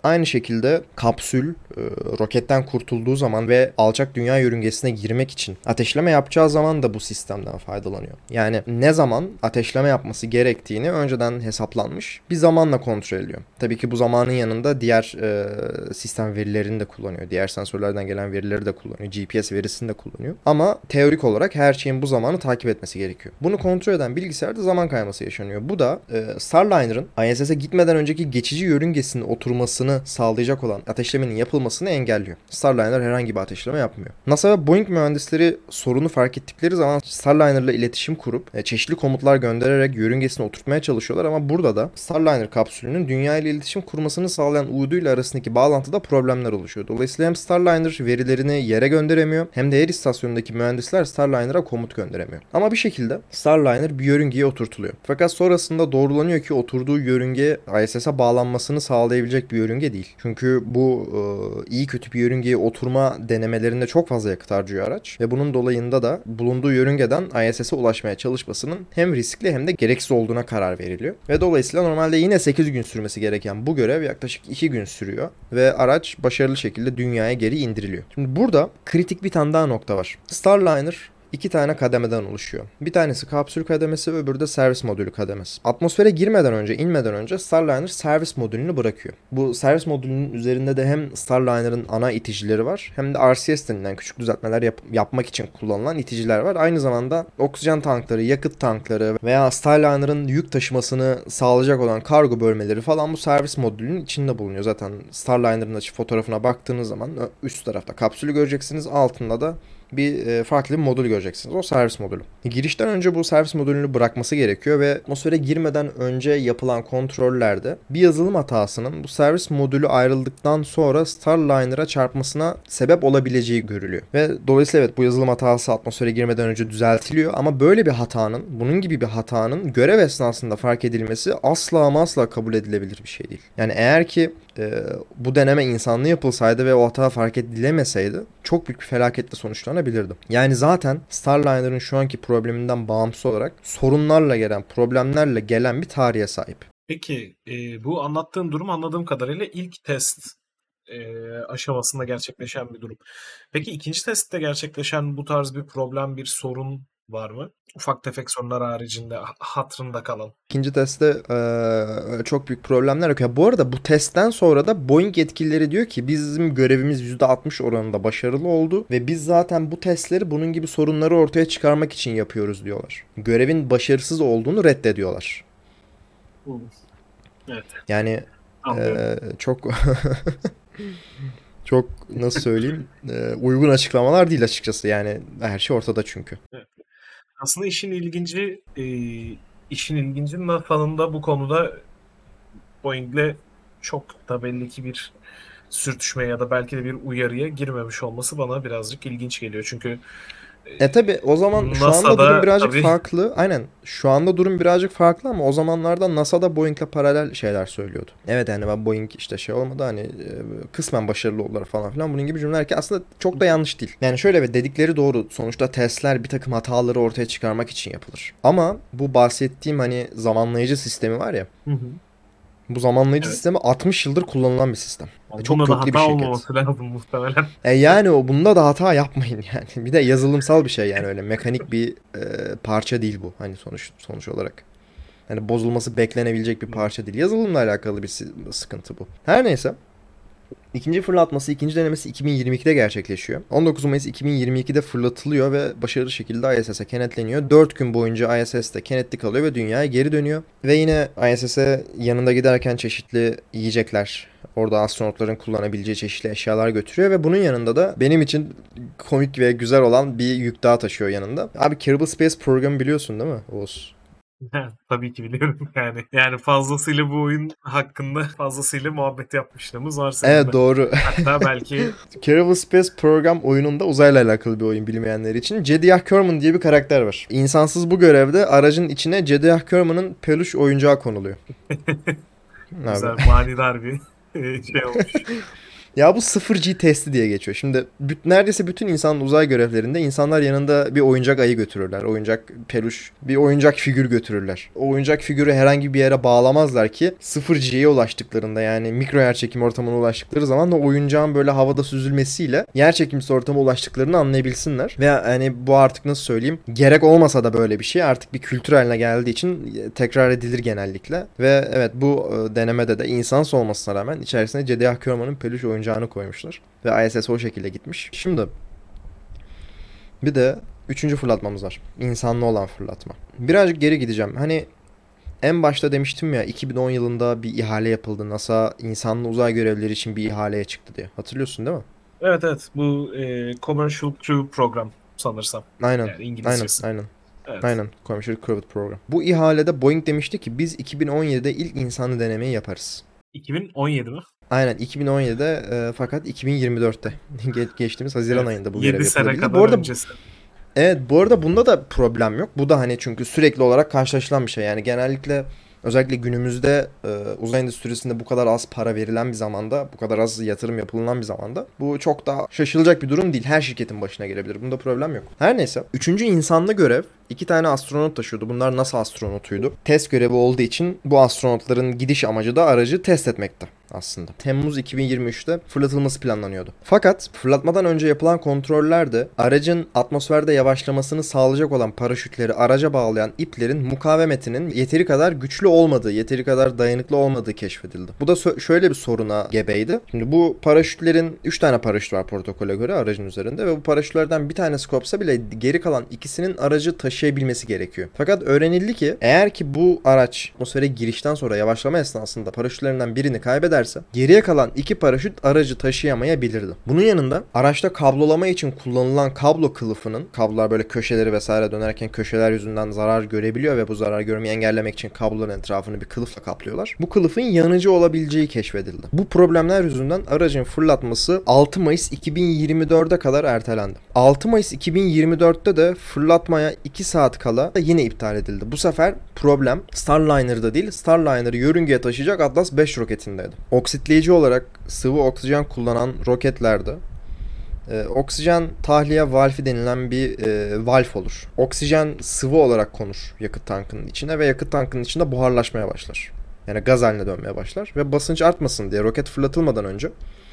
[SPEAKER 1] Aynı şekilde kapsül e, roketten kurtulduğu zaman ve alçak dünya yörüngesine girmek için ateşleme yapacağı zaman da bu sistemden faydalanıyor. Yani ne zaman ateşleme yapması gerektiğini önceden hesaplanmış bir zamanla kontrol ediyor. Tabii ki bu zamanın yanında diğer e, sistem verilerini de kullanıyor. Diğer sensörlerden gelen verileri de kullanıyor. G P S verisini de kullanıyor. Ama teorik olarak her şeyin bu zamanı takip etmesi gerekiyor. Bunu kontrol eden bilgisayarda zaman kayması yaşanıyor. Bu da e, Starliner'ın I S S'e gitmeden önceki geçici yörüngesinin oturmasını sağlayacak olan ateşlemenin yapılmasını engelliyor. Starliner herhangi bir ateşleme yapmıyor. NASA ve Boeing mühendisleri sorunu fark ettikleri zaman Starliner'la iletişim kurup e, çeşitli komutlar göndererek yörüngesine oturtmaya çalışıyorlar ama burada da Starliner kapsülünün dünya ile iletişim kurmasını sağlayan uyduyla arasındaki bağlantıda problemler oluşuyor. Dolayısıyla hem Starliner verilerini yere gönderemiyor hem de her istasyonundaki mühendisler Starliner'a komut gönderemiyor. Ama bir şekilde Starliner bir yörüngeye oturtuluyor. Fakat sonrasında doğrulanıyor ki oturduğu yörünge I S S'e bağlanmasını sağlayabilecek bir yörünge değil. Çünkü bu e, iyi kötü bir yörüngeye oturma denemelerinde çok fazla yakıt harcıyor araç ve bunun dolayında da bulunduğu yörüngeden I S S'e ulaşmaya çalışmasının hem riskli hem de gereksiz olduğuna karar veriliyor. Ve dolayısıyla normalde yine sekiz gün sürmesi gereken bu görev yaklaşık iki gün sürüyor ve araç başarılı şekilde dünyaya geri indiriliyor. Şimdi burada kritik bir tane daha nokta var. Starliner İki tane kademeden oluşuyor. Bir tanesi kapsül kademesi, öbürü de servis modülü kademesi. Atmosfere girmeden önce, inmeden önce Starliner servis modülünü bırakıyor. Bu servis modülünün üzerinde de hem Starliner'ın ana iticileri var hem de R C S denilen küçük düzeltmeler yap- yapmak için kullanılan iticiler var. Aynı zamanda oksijen tankları, yakıt tankları veya Starliner'ın yük taşımasını sağlayacak olan kargo bölmeleri falan bu servis modülünün içinde bulunuyor. Zaten Starliner'ın açı fotoğrafına baktığınız zaman üst tarafta kapsülü göreceksiniz, altında da bir e, farklı bir modül göreceksiniz. O servis modülü. Girişten önce bu servis modülünü bırakması gerekiyor ve atmosfere girmeden önce yapılan kontrollerde bir yazılım hatasının bu servis modülü ayrıldıktan sonra Starliner'a çarpmasına sebep olabileceği görülüyor. Ve dolayısıyla evet bu yazılım hatası atmosfere girmeden önce düzeltiliyor ama böyle bir hatanın, bunun gibi bir hatanın görev esnasında fark edilmesi asla ama asla kabul edilebilir bir şey değil. Yani eğer ki e, bu deneme insanlı yapılsaydı ve o hata fark edilemeseydi çok büyük bir felaketle sonuçlanabilirdi. Yani zaten Starliner'ın şu anki probleminden bağımsız olarak sorunlarla gelen, problemlerle gelen bir tarihe sahip.
[SPEAKER 2] Peki e, bu anlattığın durum anladığım kadarıyla ilk test e, aşamasında gerçekleşen bir durum. Peki ikinci testte gerçekleşen bu tarz bir problem, bir sorun var mı? Ufak tefek sorunlar haricinde hatırında kalan.
[SPEAKER 1] İkinci testte e, çok büyük problemler yok. Ya bu arada bu testten sonra da Boeing yetkilileri diyor ki bizim görevimiz yüzde altmış oranında başarılı oldu ve biz zaten bu testleri bunun gibi sorunları ortaya çıkarmak için yapıyoruz diyorlar. Görevin başarısız olduğunu reddediyorlar.
[SPEAKER 2] Evet.
[SPEAKER 1] Yani e, çok çok nasıl söyleyeyim e, uygun açıklamalar değil açıkçası. Yani her şey ortada çünkü.
[SPEAKER 2] Evet. Aslında işin ilginci e, işin ilginci NASA'nın da bu konuda Boeing'le çok da belli ki bir sürtüşmeye ya da belki de bir uyarıya girmemiş olması bana birazcık ilginç geliyor. Çünkü
[SPEAKER 1] E tabi o zaman şu anda
[SPEAKER 2] NASA'da
[SPEAKER 1] durum birazcık
[SPEAKER 2] tabii...
[SPEAKER 1] farklı. Aynen. Şu anda durum birazcık farklı ama o zamanlarda NASA'da Boeing'le paralel şeyler söylüyordu. Evet yani ben Boeing işte şey olmadı hani kısmen başarılı oldular falan filan bunun gibi cümleler ki aslında çok da yanlış değil. Yani şöyle ve dedikleri doğru. Sonuçta testler bir takım hataları ortaya çıkarmak için yapılır. Ama bu bahsettiğim hani zamanlayıcı sistemi var ya. Hı hı. Bu zamanlayıcı evet. sistemi altmış yıldır kullanılan bir sistem.
[SPEAKER 2] Yani çok köklü bir şirket. Bunda da hata olmaması lazım muhtemelen.
[SPEAKER 1] E yani o bunda da hata yapmayın yani. Bir de yazılımsal bir şey yani öyle mekanik bir e, parça değil bu hani sonuç sonuç olarak. Hani bozulması beklenebilecek bir parça değil. Yazılımla alakalı bir sıkıntı bu. Her neyse. İkinci fırlatması, ikinci denemesi iki bin yirmi ikide gerçekleşiyor. on dokuz Mayıs iki bin yirmi ikide fırlatılıyor ve başarılı şekilde I S S'e kenetleniyor. dört gün boyunca I S S'te kenetli kalıyor ve dünyaya geri dönüyor. Ve yine I S S'e yanında giderken çeşitli yiyecekler, orada astronotların kullanabileceği çeşitli eşyalar götürüyor ve bunun yanında da benim için komik ve güzel olan bir yük daha taşıyor yanında. Abi Kerbal Space Programı biliyorsun değil mi Oğuz?
[SPEAKER 2] Tabii ki biliyorum yani. Yani fazlasıyla bu oyun hakkında fazlasıyla muhabbet yapmışlığımız var seninle.
[SPEAKER 1] Evet doğru.
[SPEAKER 2] Hatta belki...
[SPEAKER 1] Kerbal Space Program oyununda uzayla alakalı bir oyun bilmeyenler için. Jedediah Kerman diye bir karakter var. İnsansız bu görevde aracın içine Jedediah Kerman'ın peluş oyuncağı konuluyor.
[SPEAKER 2] Güzel, manidar bir şey olmuş.
[SPEAKER 1] Ya bu sıfır G testi diye geçiyor. Şimdi büt- neredeyse bütün insan uzay görevlerinde insanlar yanında bir oyuncak ayı götürürler. Oyuncak peluş, bir oyuncak figür götürürler. O oyuncak figürü herhangi bir yere bağlamazlar ki sıfır G'ye ulaştıklarında, yani mikro yerçekim ortamına ulaştıkları zaman da oyuncağın böyle havada süzülmesiyle yerçekimsiz ortama ulaştıklarını anlayabilsinler. Ve hani bu artık nasıl söyleyeyim, gerek olmasa da böyle bir şey artık bir kültür haline geldiği için tekrar edilir genellikle. Ve evet, bu e, denemede de insansız olmasına rağmen içerisine Jedi Akyoman'ın peluş oyuncağını koymuşlar. Ve I S S o şekilde gitmiş. Şimdi bir de üçüncü fırlatmamız var. İnsanlı olan fırlatma. Birazcık geri gideceğim. Hani en başta demiştim ya, iki bin on yılında bir ihale yapıldı. NASA insanlı uzay görevleri için bir ihaleye çıktı diye. Hatırlıyorsun değil mi?
[SPEAKER 2] Evet evet, bu e, Commercial Crew Program sanırsam.
[SPEAKER 1] Aynen.
[SPEAKER 2] Yani
[SPEAKER 1] Aynen.
[SPEAKER 2] İngilizcesi.
[SPEAKER 1] Aynen.
[SPEAKER 2] Evet.
[SPEAKER 1] Aynen. Commercial Crew Program. Bu ihalede Boeing demişti ki biz iki bin on yedide ilk insanlı denemeyi yaparız.
[SPEAKER 2] iki bin on yedi mi?
[SPEAKER 1] Aynen iki bin on yedide e, fakat iki bin yirmi dörtte Ge- geçtiğimiz Haziran
[SPEAKER 2] Evet.
[SPEAKER 1] ayında bu görev
[SPEAKER 2] yedi sene
[SPEAKER 1] yapılabildi.
[SPEAKER 2] kadar
[SPEAKER 1] Bu arada
[SPEAKER 2] öncesi.
[SPEAKER 1] evet, bu arada bunda da problem yok. Bu da hani çünkü sürekli olarak karşılaşılan bir şey. Yani genellikle özellikle günümüzde e, uzay endüstrisinde bu kadar az para verilen bir zamanda, bu kadar az yatırım yapılan bir zamanda bu çok da şaşılacak bir durum değil. Her şirketin başına gelebilir. Bunda problem yok. Her neyse. Üçüncü insanlı görev iki tane astronot taşıyordu. Bunlar NASA astronotuydu. Test görevi olduğu için bu astronotların gidiş amacı da aracı test etmekti aslında. Temmuz iki bin yirmi üçte fırlatılması planlanıyordu. Fakat fırlatmadan önce yapılan kontrollerde aracın atmosferde yavaşlamasını sağlayacak olan paraşütleri araca bağlayan iplerin mukavemetinin yeteri kadar güçlü olmadığı, yeteri kadar dayanıklı olmadığı keşfedildi. Bu da sö- şöyle bir soruna gebeydi. Şimdi bu paraşütlerin üç tane paraşüt var protokole göre aracın üzerinde ve bu paraşütlerden bir tanesi kopsa bile geri kalan ikisinin aracı taşıyabilmesi gerekiyor. Fakat öğrenildi ki eğer ki bu araç atmosfere girişten sonra yavaşlama esnasında paraşütlerinden birini kaybederse geriye kalan iki paraşüt aracı taşıyamayabilirdi. Bunun yanında araçta kablolama için kullanılan kablo kılıfının, kablolar böyle köşeleri vesaire dönerken köşeler yüzünden zarar görebiliyor ve bu zarar görmeyi engellemek için kabloların etrafını bir kılıfla kaplıyorlar. Bu kılıfın yanıcı olabileceği keşfedildi. Bu problemler yüzünden aracın fırlatması altı Mayıs iki bin yirmi dörde kadar ertelendi. altı Mayıs iki bin yirmi dörtte de fırlatmaya iki saat kala yine iptal edildi. Bu sefer problem Starliner'da değil, Starliner'ı yörüngeye taşıyacak Atlas beş roketindeydi. Oksitleyici olarak sıvı oksijen kullanan roketlerde e, oksijen tahliye valfi denilen bir e, valf olur. Oksijen sıvı olarak konur yakıt tankının içine ve yakıt tankının içinde buharlaşmaya başlar. Yani gaz haline dönmeye başlar ve basınç artmasın diye roket fırlatılmadan önce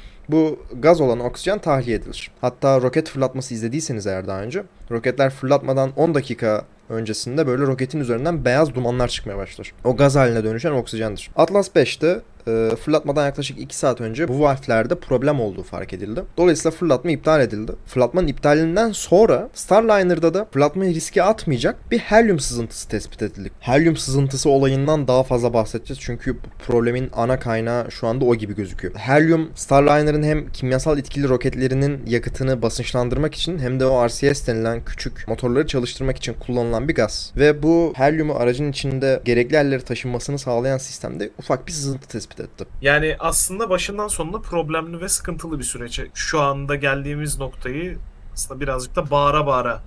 [SPEAKER 1] bu gaz olan oksijen tahliye edilir. Hatta roket fırlatması izlediyseniz eğer daha önce, roketler fırlatmadan on dakika öncesinde böyle roketin üzerinden beyaz dumanlar çıkmaya başlar. O gaz haline dönüşen oksijendir. Atlas beşte e, fırlatmadan yaklaşık iki saat önce bu valflerde problem olduğu fark edildi. Dolayısıyla fırlatma iptal edildi. Fırlatmanın iptalinden sonra Starliner'da da fırlatmayı riske atmayacak bir helyum sızıntısı tespit edildi. Helyum sızıntısı olayından daha fazla bahsedeceğiz çünkü problemin ana kaynağı şu anda o gibi gözüküyor. Helyum, Starliner'ın hem kimyasal etkili roketlerinin yakıtını basınçlandırmak için hem de o R C S denilen küçük motorları çalıştırmak için kullanılan bir gaz. Ve bu helyumu aracın içinde gerekli yerlere taşınmasını sağlayan sistemde ufak bir sızıntı tespit etti.
[SPEAKER 2] Yani aslında başından sonuna problemli ve sıkıntılı bir süreç. Şu anda geldiğimiz noktayı aslında birazcık da bağıra bağıra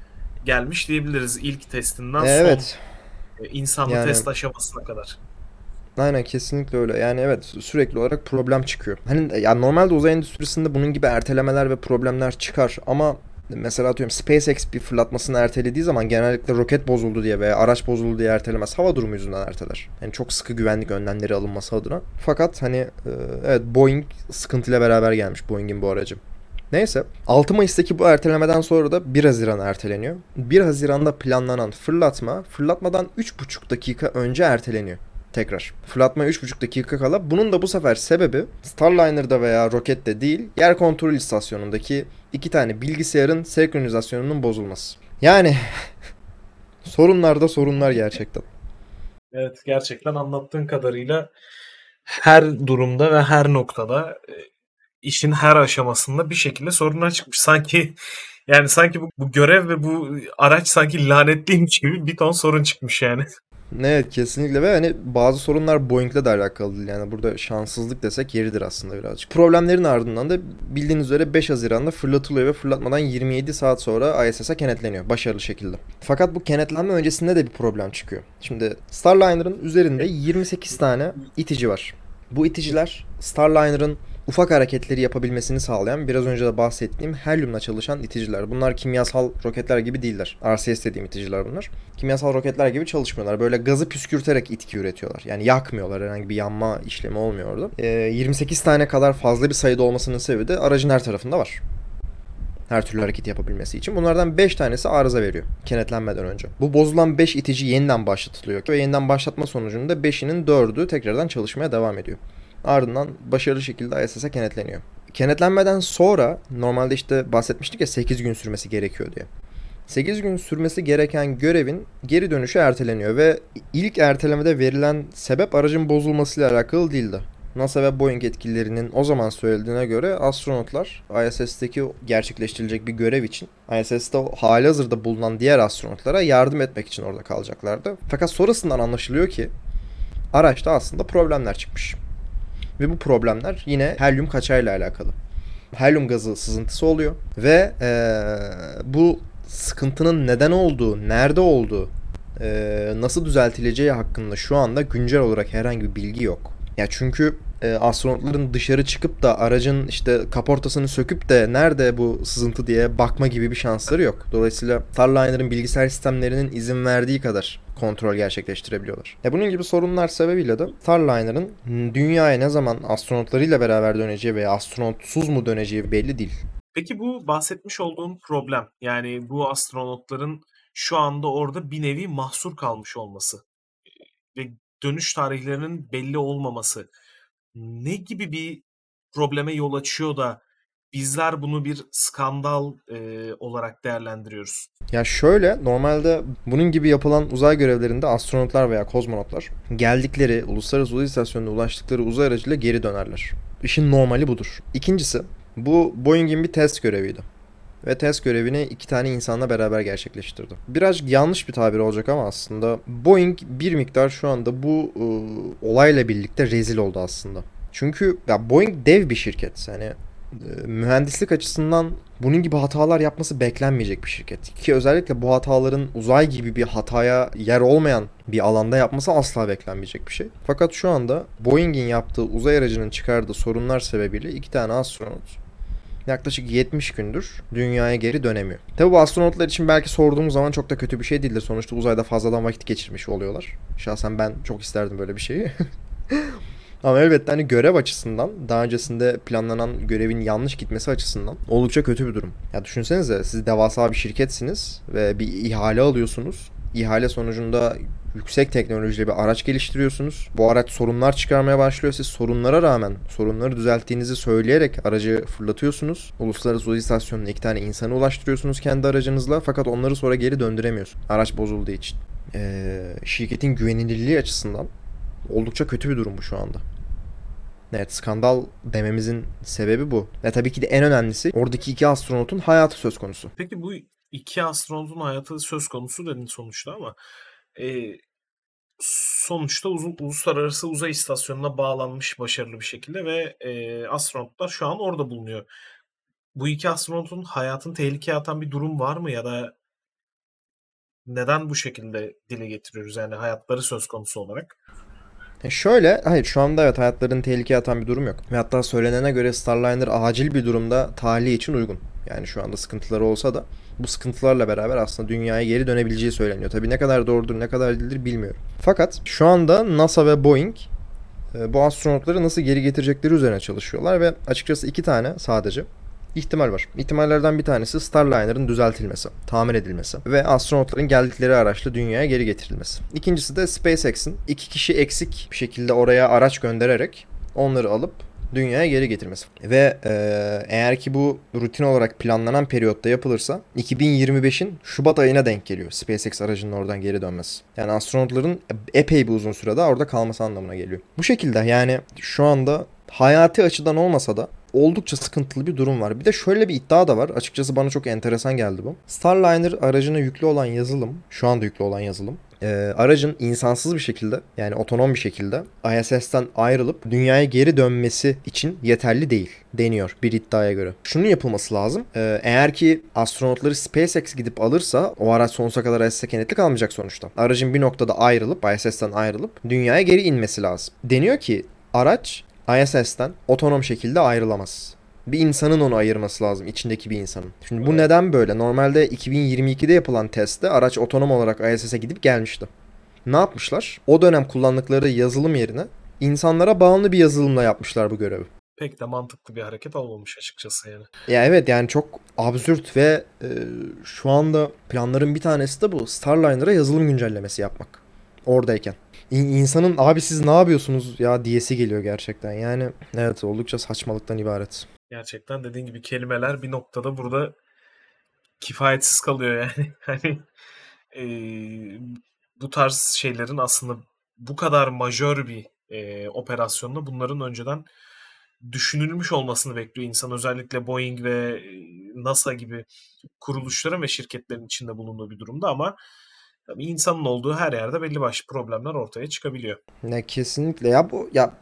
[SPEAKER 2] gelmiş diyebiliriz ilk testinden
[SPEAKER 1] Evet.
[SPEAKER 2] son insanlı
[SPEAKER 1] Yani
[SPEAKER 2] test aşamasına kadar.
[SPEAKER 1] aynen, kesinlikle öyle. Yani evet, sürekli olarak problem çıkıyor. Hani ya normalde uzay endüstrisinde bunun gibi ertelemeler ve problemler çıkar ama mesela atıyorum SpaceX bir fırlatmasını ertelediği zaman genellikle roket bozuldu diye veya araç bozuldu diye ertelemez. Hava durumu yüzünden erteler. Yani çok sıkı güvenlik önlemleri alınması adına. Fakat hani e, evet, Boeing sıkıntıyla beraber gelmiş, Boeing'in bu aracı. Neyse, altı Mayıs'taki bu ertelemeden sonra da bir Haziran erteleniyor. bir Haziran'da planlanan fırlatma fırlatmadan üç buçuk dakika önce erteleniyor. Tekrar. Fırlatmaya üç buçuk dakika kala. Bunun da bu sefer sebebi Starliner'da veya rokette değil, yer kontrol istasyonundaki iki tane bilgisayarın senkronizasyonunun bozulması. Yani sorunlar da sorunlar gerçekten.
[SPEAKER 2] Evet, gerçekten anlattığın kadarıyla her durumda ve her noktada e, işin her aşamasında bir şekilde sorunlar çıkmış. Sanki yani sanki bu, bu görev ve bu araç sanki lanetliymiş gibi bir ton sorun çıkmış yani.
[SPEAKER 1] Evet, kesinlikle ve hani bazı sorunlar Boeing'le de alakalı değil. Yani burada şanssızlık desek yeridir aslında birazcık. Problemlerin ardından da bildiğiniz üzere beş Haziran'da fırlatılıyor ve fırlatmadan yirmi yedi saat sonra I S S'e kenetleniyor başarılı şekilde. Fakat bu kenetlenme öncesinde de bir problem çıkıyor. Şimdi Starliner'ın üzerinde yirmi sekiz tane itici var. Bu iticiler Starliner'ın ufak hareketleri yapabilmesini sağlayan biraz önce de bahsettiğim helyumla çalışan iticiler. Bunlar kimyasal roketler gibi değiller. R C S dediğim iticiler bunlar. Kimyasal roketler gibi çalışmıyorlar. Böyle gazı püskürterek itki üretiyorlar. Yani yakmıyorlar. Herhangi bir yanma işlemi olmuyor orada. Ee, yirmi sekiz tane kadar fazla bir sayıda olmasının sebebi de aracın her tarafında var. Her türlü hareket yapabilmesi için. Bunlardan beş tanesi arıza veriyor kenetlenmeden önce. Bu bozulan beş itici yeniden başlatılıyor. Ve yeniden başlatma sonucunda beşinin dördü tekrardan çalışmaya devam ediyor. Ardından başarılı şekilde I S S'e kenetleniyor. Kenetlenmeden sonra normalde işte bahsetmiştik ya sekiz gün sürmesi gerekiyor diye. sekiz gün sürmesi gereken görevin geri dönüşü erteleniyor ve ilk ertelemede verilen sebep aracın bozulmasıyla alakalı değildi. NASA ve Boeing yetkililerinin o zaman söylediğine göre astronotlar I S S'teki gerçekleştirilecek bir görev için I S S'te halihazırda bulunan diğer astronotlara yardım etmek için orada kalacaklardı. Fakat sonrasından anlaşılıyor ki araçta aslında problemler çıkmış. Ve bu problemler yine helyum kaçağıyla alakalı. Helyum gazı sızıntısı oluyor ve ee, bu sıkıntının neden olduğu, nerede olduğu, ee, nasıl düzeltileceği hakkında şu anda güncel olarak herhangi bir bilgi yok. Ya çünkü e, astronotların dışarı çıkıp da aracın işte kaportasını söküp de nerede bu sızıntı diye bakma gibi bir şansları yok. Dolayısıyla Starliner'ın bilgisayar sistemlerinin izin verdiği kadar kontrol gerçekleştirebiliyorlar. Ya bunun gibi sorunlar sebebiyle de Starliner'ın dünyaya ne zaman astronotlarıyla beraber döneceği veya astronotsuz mu döneceği belli değil.
[SPEAKER 2] Peki bu bahsetmiş olduğun problem, yani bu astronotların şu anda orada bir nevi mahsur kalmış olması ve dönüş tarihlerinin belli olmaması ne gibi bir probleme yol açıyor da bizler bunu bir skandal e, olarak değerlendiriyoruz?
[SPEAKER 1] Ya şöyle, normalde bunun gibi yapılan uzay görevlerinde astronotlar veya kozmonotlar geldikleri uluslararası uzay istasyonuna ulaştıkları uzay aracıyla geri dönerler. İşin normali budur. İkincisi, bu Boeing'in bir test göreviydi. Ve test görevini iki tane insanla beraber gerçekleştirdi. Biraz yanlış bir tabir olacak ama aslında Boeing bir miktar şu anda bu e, olayla birlikte rezil oldu aslında. Çünkü ya Boeing dev bir şirket. Yani e, mühendislik açısından bunun gibi hatalar yapması beklenmeyecek bir şirket. Ki özellikle bu hataların uzay gibi bir hataya yer olmayan bir alanda yapması asla beklenmeyecek bir şey. Fakat şu anda Boeing'in yaptığı uzay aracının çıkardığı sorunlar sebebiyle iki tane astronot yaklaşık yetmiş gündür dünyaya geri dönemiyor. Tabi bu astronotlar için belki sorduğumuz zaman çok da kötü bir şey değildir. Sonuçta uzayda fazladan vakit geçirmiş oluyorlar. Şahsen ben çok isterdim böyle bir şeyi. Ama elbette hani görev açısından, daha öncesinde planlanan görevin yanlış gitmesi açısından oldukça kötü bir durum. Ya düşünsenize, siz devasa bir şirketsiniz ve bir ihale alıyorsunuz. İhale sonucunda yüksek teknolojili bir araç geliştiriyorsunuz. Bu araç sorunlar çıkarmaya başlıyor. Siz sorunlara rağmen sorunları düzelttiğinizi söyleyerek aracı fırlatıyorsunuz. Uluslararası Uzay İstasyonu'na iki tane insanı ulaştırıyorsunuz kendi aracınızla. Fakat onları sonra geri döndüremiyorsun. Araç bozulduğu için. Ee, şirketin güvenilirliği açısından oldukça kötü bir durum bu şu anda. Evet, skandal dememizin sebebi bu. Ve tabii ki de en önemlisi oradaki iki astronotun hayatı söz konusu.
[SPEAKER 2] Peki bu iki astronotun hayatı söz konusu dedin sonuçta ama e, sonuçta uzun, uluslararası uzay istasyonuna bağlanmış başarılı bir şekilde ve e, astronotlar şu an orada bulunuyor. Bu iki astronotun hayatını tehlikeye atan bir durum var mı ya da neden bu şekilde dile getiriyoruz, yani hayatları söz konusu olarak?
[SPEAKER 1] E şöyle, hayır şu anda evet hayatlarını tehlikeye atan bir durum yok. Ve hatta söylenene göre Starliner acil bir durumda tahliye için uygun. Yani şu anda sıkıntıları olsa da bu sıkıntılarla beraber aslında dünyaya geri dönebileceği söyleniyor. Tabii ne kadar doğrudur ne kadar değildir bilmiyorum. Fakat şu anda NASA ve Boeing bu astronotları nasıl geri getirecekleri üzerine çalışıyorlar ve açıkçası iki tane sadece ihtimal var. İhtimallerden bir tanesi Starliner'ın düzeltilmesi, tamir edilmesi ve astronotların geldikleri araçla dünyaya geri getirilmesi. İkincisi de SpaceX'in iki kişi eksik bir şekilde oraya araç göndererek onları alıp dünyaya geri getirmesi. Ve e, eğer ki bu rutin olarak planlanan periyotta yapılırsa iki bin yirmi beşin Şubat ayına denk geliyor SpaceX aracının oradan geri dönmesi. Yani astronotların epey bir uzun sürede orada kalması anlamına geliyor. Bu şekilde yani şu anda hayati açıdan olmasa da oldukça sıkıntılı bir durum var. Bir de şöyle bir iddia da var. Açıkçası bana çok enteresan geldi bu. Starliner aracına yüklü olan yazılım, şu anda yüklü olan yazılım, e, aracın insansız bir şekilde, yani otonom bir şekilde I S S'ten ayrılıp dünyaya geri dönmesi için yeterli değil deniyor bir iddiaya göre. Şunun yapılması lazım. E, eğer ki astronotları SpaceX gidip alırsa o araç sonsuza kadar I S S'e kenetli kalmayacak sonuçta. Aracın bir noktada ayrılıp, I S S'ten ayrılıp dünyaya geri inmesi lazım. Deniyor ki araç I S S'ten otonom şekilde ayrılamaz. Bir insanın onu ayırması lazım, içindeki bir insanın. Şimdi bu
[SPEAKER 2] Evet.
[SPEAKER 1] neden böyle? Normalde iki bin yirmi ikide yapılan testte araç otonom olarak I S S'e gidip gelmişti. Ne yapmışlar? O dönem kullandıkları yazılım yerine insanlara bağımlı bir yazılımla yapmışlar bu görevi.
[SPEAKER 2] Pek de mantıklı bir hareket olmamış açıkçası yani.
[SPEAKER 1] Ya evet, yani çok absürt ve e, şu anda planların bir tanesi de bu. Starliner'a yazılım güncellemesi yapmak. Oradayken. İn- insanın abi siz ne yapıyorsunuz ya diyesi geliyor gerçekten. Yani evet, oldukça saçmalıktan ibaret.
[SPEAKER 2] Gerçekten dediğin gibi kelimeler bir noktada burada kifayetsiz kalıyor yani. Hani eee, bu tarz şeylerin aslında bu kadar majör bir eee, operasyonda bunların önceden düşünülmüş olmasını bekliyor insan. Özellikle Boeing ve eee, NASA gibi kuruluşların ve şirketlerin içinde bulunduğu bir durumda ama tabii insanın olduğu her yerde belli başlı problemler ortaya çıkabiliyor.
[SPEAKER 1] Ne kesinlikle ya, bu ya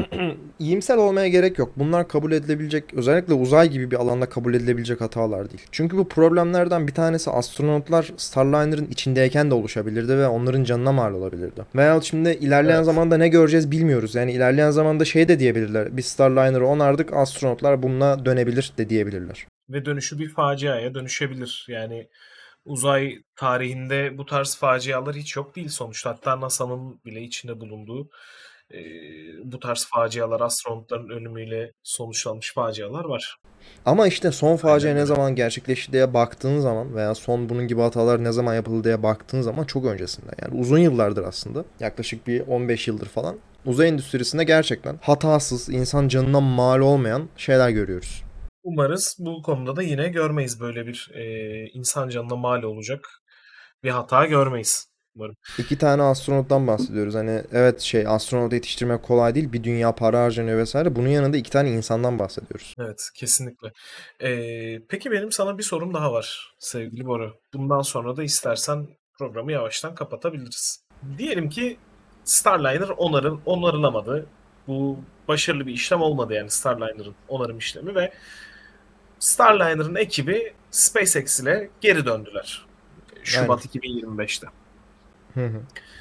[SPEAKER 1] iyimser olmaya gerek yok. Bunlar kabul edilebilecek, özellikle uzay gibi bir alanda kabul edilebilecek hatalar değil. Çünkü bu problemlerden bir tanesi astronotlar Starliner'ın içindeyken de oluşabilirdi ve onların canına mal olabilirdi. Veyahut şimdi ilerleyen
[SPEAKER 2] Evet.
[SPEAKER 1] zamanda ne göreceğiz bilmiyoruz. Yani ilerleyen zamanda şey de diyebilirler. Biz Starliner'ı onardık, astronotlar bununla dönebilir de diyebilirler.
[SPEAKER 2] Ve dönüşü bir faciaya dönüşebilir. Yani uzay tarihinde bu tarz facialar hiç yok değil sonuçta. Hatta NASA'nın bile içinde bulunduğu e, bu tarz facialar, astronotların ölümüyle sonuçlanmış facialar var
[SPEAKER 1] Ama işte son facia
[SPEAKER 2] aynen
[SPEAKER 1] ne
[SPEAKER 2] göre.
[SPEAKER 1] zaman gerçekleşti diye baktığın zaman veya son bunun gibi hatalar ne zaman yapıldı diye baktığın zaman çok öncesinden, yani uzun yıllardır aslında, yaklaşık bir on beş yıldır falan uzay endüstrisinde gerçekten hatasız, insan canına mal olmayan şeyler görüyoruz.
[SPEAKER 2] Umarız bu konuda da yine görmeyiz böyle bir e, insan canına mal olacak bir hata görmeyiz. Umarım.
[SPEAKER 1] İki tane astronottan bahsediyoruz. Hani evet, şey, astronot yetiştirmek kolay değil. Bir dünya para harcanıyor vesaire. Bunun yanında iki tane insandan bahsediyoruz.
[SPEAKER 2] Evet, kesinlikle. Ee, peki benim sana bir sorum daha var sevgili Bora. Bundan sonra da istersen programı yavaştan kapatabiliriz. Diyelim ki Starliner onarın, onarılamadı. Bu başarılı bir işlem olmadı yani Starliner'ın onarım işlemi ve Starliner'ın ekibi SpaceX ile geri döndüler.
[SPEAKER 1] Aynen.
[SPEAKER 2] Şubat iki bin yirmi beşte.
[SPEAKER 1] Hı hı.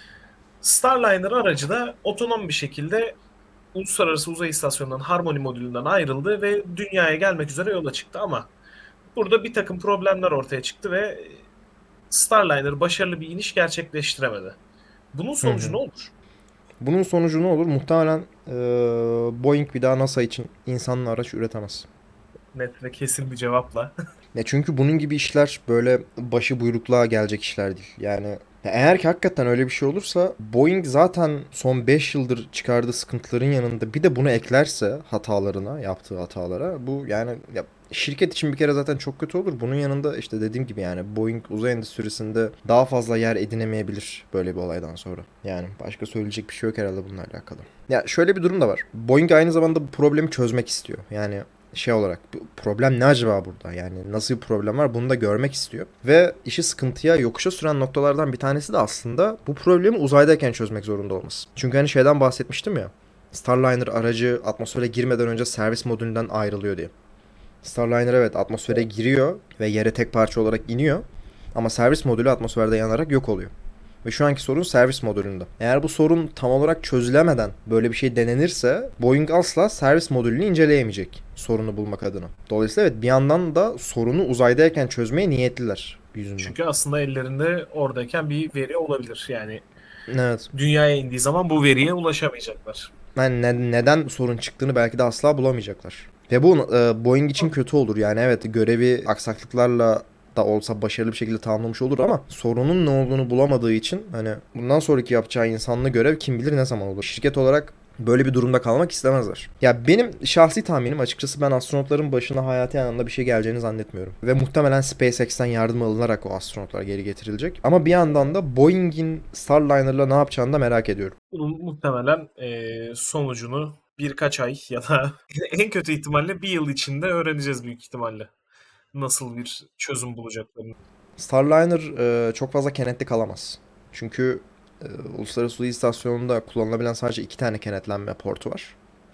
[SPEAKER 2] Starliner aracı da otonom bir şekilde Uluslararası Uzay İstasyonu'ndan Harmony modülünden ayrıldı ve dünyaya gelmek üzere yola çıktı ama burada bir takım problemler ortaya çıktı ve Starliner başarılı bir iniş gerçekleştiremedi. Bunun
[SPEAKER 1] Hı
[SPEAKER 2] sonucu
[SPEAKER 1] hı.
[SPEAKER 2] ne olur?
[SPEAKER 1] Bunun sonucu ne olur? Muhtemelen eee, Boeing bir daha NASA için insanlı araç üretemez.
[SPEAKER 2] Net ve kesin bir cevapla.
[SPEAKER 1] Ya çünkü bunun gibi işler böyle başı buyrukluğa gelecek işler değil. Yani ya eğer ki hakikaten öyle bir şey olursa, Boeing zaten son beş yıldır çıkardığı sıkıntıların yanında bir de bunu eklerse hatalarına, yaptığı hatalara, bu yani ya şirket için bir kere zaten çok kötü olur. Bunun yanında işte dediğim gibi yani Boeing uzay endüstrisinde daha fazla yer edinemeyebilir böyle bir olaydan sonra. Yani başka söyleyecek bir şey yok herhalde bununla alakalı. Ya şöyle bir durum da var. Boeing aynı zamanda bu problemi çözmek istiyor. Yani şey olarak, bu problem ne acaba burada? Yani nasıl bir problem var? Bunu da görmek istiyor. Ve işi sıkıntıya, yokuşa süren noktalardan bir tanesi de aslında bu problemi uzaydayken çözmek zorunda olması. Çünkü hani şeyden bahsetmiştim ya. Starliner aracı atmosfere girmeden önce servis modülünden ayrılıyor diye. Starliner evet atmosfere giriyor ve yere tek parça olarak iniyor. Ama servis modülü atmosferde yanarak yok oluyor. Ve şu anki sorun servis modülünde. Eğer bu sorun tam olarak çözülemeden böyle bir şey denenirse, Boeing asla servis modülünü inceleyemeyecek sorunu bulmak adına. Dolayısıyla evet, bir yandan da sorunu uzaydayken çözmeye niyetliler yüzünden.
[SPEAKER 2] Çünkü aslında ellerinde oradayken bir veri olabilir. Yani
[SPEAKER 1] Evet.
[SPEAKER 2] dünyaya indiği zaman bu veriye ulaşamayacaklar.
[SPEAKER 1] Yani ne- neden sorun çıktığını belki de asla bulamayacaklar. Ve bu e, Boeing için kötü olur. Yani evet, görevi aksaklıklarla da olsa başarılı bir şekilde tamamlamış olur ama sorunun ne olduğunu bulamadığı için hani bundan sonraki yapacağı insanlı görev kim bilir ne zaman olur. Şirket olarak böyle bir durumda kalmak istemezler. Ya benim şahsi tahminim, açıkçası ben astronotların başına hayati anlamda bir şey geleceğini zannetmiyorum. Ve muhtemelen SpaceX'ten yardım alınarak o astronotlar geri getirilecek. Ama bir yandan da Boeing'in Starliner'la ne yapacağını da merak ediyorum.
[SPEAKER 2] Bunun muhtemelen eee, sonucunu birkaç ay ya da en kötü ihtimalle bir yıl içinde öğreneceğiz büyük ihtimalle. Nasıl bir çözüm bulacaklarını.
[SPEAKER 1] Starliner e, çok fazla kenetli kalamaz. Çünkü e, Uluslararası Uzay İstasyonu'nda kullanılabilen sadece iki tane kenetlenme portu var.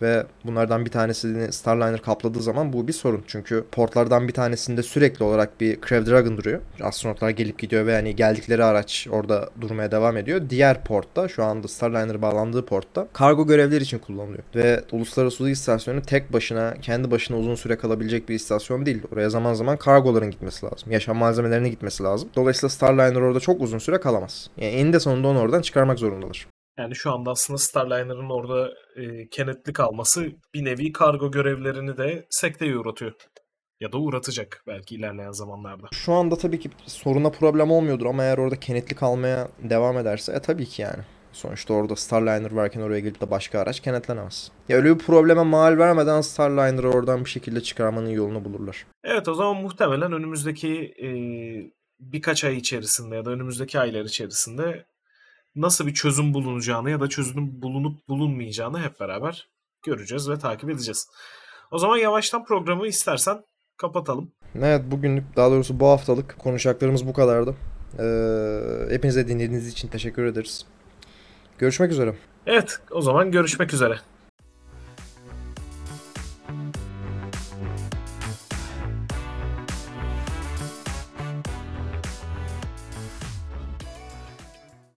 [SPEAKER 1] Ve bunlardan bir tanesini Starliner kapladığı zaman bu bir sorun. Çünkü portlardan bir tanesinde sürekli olarak bir Crew Dragon duruyor. Astronotlar gelip gidiyor ve hani geldikleri araç orada durmaya devam ediyor. Diğer portta, şu anda Starliner bağlandığı portta kargo görevleri için kullanılıyor. Ve Uluslararası Uzay İstasyonu tek başına, kendi başına uzun süre kalabilecek bir istasyon değil. Oraya zaman zaman kargoların gitmesi lazım. Yaşam malzemelerine gitmesi lazım. Dolayısıyla Starliner orada çok uzun süre kalamaz. Yani eninde sonunda onu oradan çıkarmak zorundalar.
[SPEAKER 2] Yani şu anda aslında Starliner'ın orada e, kenetli kalması bir nevi kargo görevlerini de sekteye uğratıyor. Ya da uğratacak belki ilerleyen zamanlarda.
[SPEAKER 1] Şu anda tabii ki soruna problem olmuyordur ama eğer orada kenetli kalmaya devam ederse e, tabii ki yani. Sonuçta orada Starliner varken oraya gelip de başka araç kenetlenemez. Ya öyle bir probleme mal vermeden Starliner'ı oradan bir şekilde çıkarmanın yolunu bulurlar.
[SPEAKER 2] Evet, o zaman muhtemelen önümüzdeki e, birkaç ay içerisinde ya da önümüzdeki aylar içerisinde nasıl bir çözüm bulunacağını ya da çözümün bulunup bulunmayacağını hep beraber göreceğiz ve takip edeceğiz. O zaman yavaştan programı istersen kapatalım.
[SPEAKER 1] Evet, bugünlük, daha doğrusu bu haftalık konuşacaklarımız bu kadardı. Ee, hepinize dinlediğiniz için teşekkür ederiz. Görüşmek üzere.
[SPEAKER 2] Evet, o zaman görüşmek üzere.